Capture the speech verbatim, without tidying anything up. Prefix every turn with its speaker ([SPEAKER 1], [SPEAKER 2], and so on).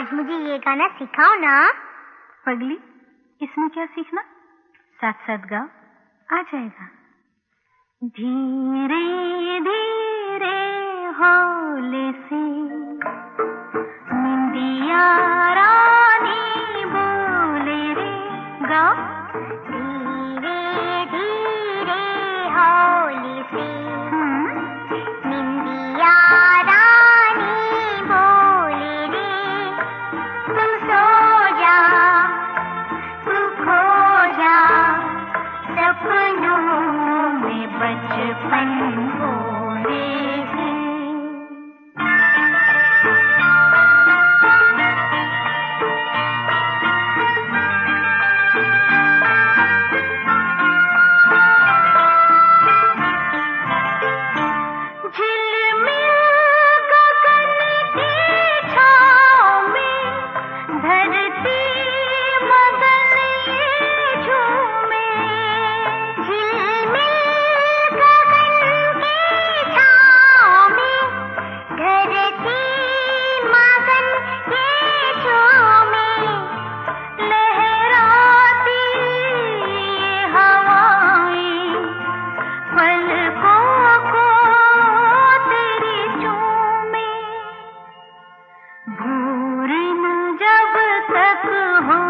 [SPEAKER 1] आज मुझे ये गाना सिखाओ ना।
[SPEAKER 2] पगली, इसमें क्या सीखना, साथ साथ गाओ, आ जाएगा। धीरे धीरे हौले से निंदिया रानी बोले रे, गाओ।
[SPEAKER 1] धीरे धीरे हौले से निंदिया रानी बोले रे, तुम सो जा तू खो जा सपनों में बचपन भोले से।
[SPEAKER 2] भूर न जब तक हो